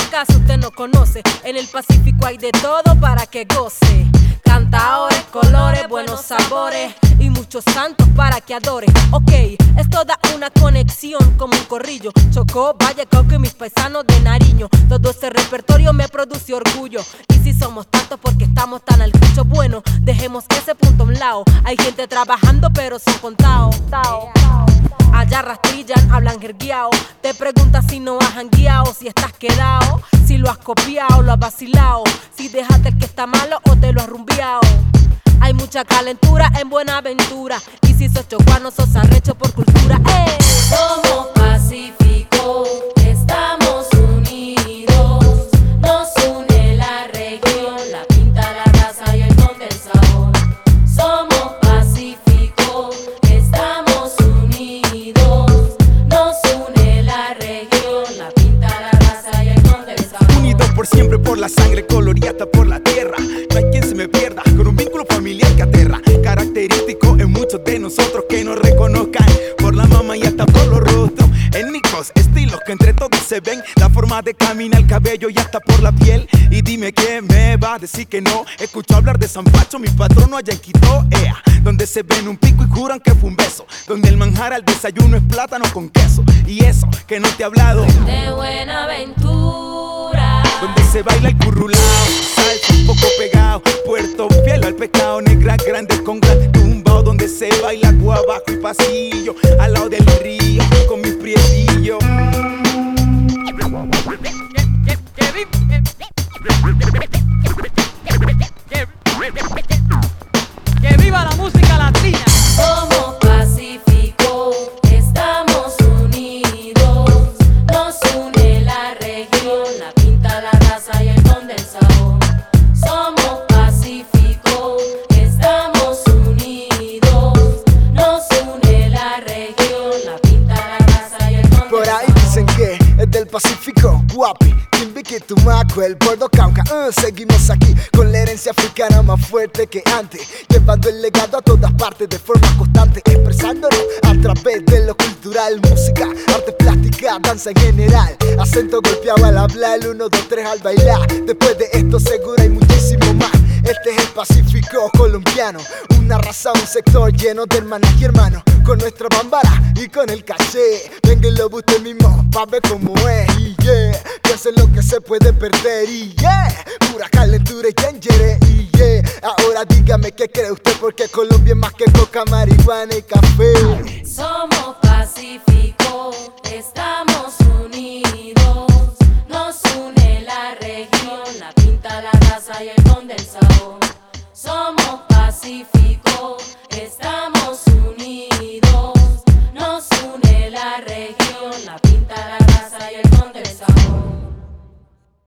¿Acaso usted no conoce? En el Pacífico hay de todo para que goce. Cantaores, colores, buenos sabores y muchos santos para que adore. Ok, es toda una conexión como un corrillo. Chocó, Valle, Cauca y mis paisanos de Nariño. Todo ese repertorio me produce orgullo. Y si somos tantos porque estamos tan al cucho, bueno, dejemos ese punto a un lado. Hay gente trabajando pero son contados. Allá rastrillan, hablan jergueao. Te preguntas si no has jangueao, si estás quedado, si lo has copiado, lo has vacilado, si dejaste el que está malo o te lo has rumbeado. Hay mucha calentura en Buenaventura. Y si sos chocuano, sos arrecho por cultura. Somos Pacífico, estamos unidos. Nos une la región, la pinta, la raza y el don del sabor. Somos Pacífico, estamos unidos. Nos une la región, la pinta, la raza y el don del sabor. Unidos por siempre, por la sangre colorida por la tierra. No hay quien se me pierda, con un vínculo familiar que aterra. Característico en muchos de nosotros que nos reconozcan por la mama y hasta por los rostros. Étnicos, estilos que entre todos se ven. La forma de caminar, el cabello y hasta por la piel. Y dime que me va a decir que no. Escucho hablar de San Pacho, mi patrono allá en Quito, donde se ven un pico y juran que fue un beso. Donde el manjar al desayuno es plátano con queso. Y eso que no te he hablado de Buenaventura, donde se baila el currulao, salsa un poco pegado. Puerto fiel al pecado, negra grande con gran tumbao. Donde se baila abajo y pasillo, al lado del río, con mis prietillos. ¡Que viva la música latina! somos Pacífico, estamos unidos. Nos une la región, la pinta, la raza y el don del sabor. Somos Pacífico, estamos unidos. Nos une la región, la pinta, la raza y el don del sabor. Por ahí dicen que es del Pacífico, Guapi, Timbiquí, Tumaco, el Puerto Cauca. Seguimos aquí con la herencia africana más fuerte que antes, llevando el legado a todas partes de forma constante, expresándonos a través de lo cultural, música, arte plástica, danza en general, acento golpeado al hablar, el 1, 2, 3 al bailar. Después de esto seguro hay muchísimo más. Este es el Pacífico colombiano, una raza, un sector lleno de hermanas y hermanos, con nuestra bambara y con el caché. Venga y lo busque mismo pa' ver cómo es. Y yeah, piensa en lo que se puede perder. Y yeah, pura calentura y yengere. Y yeah, ahora dígame qué cree usted, porque Colombia es más que coca, marihuana y café. Somos Pacífico, estamos unidos. Nos une la región, la pinta, la raza y el don del sabor. Somos Pacífico, estamos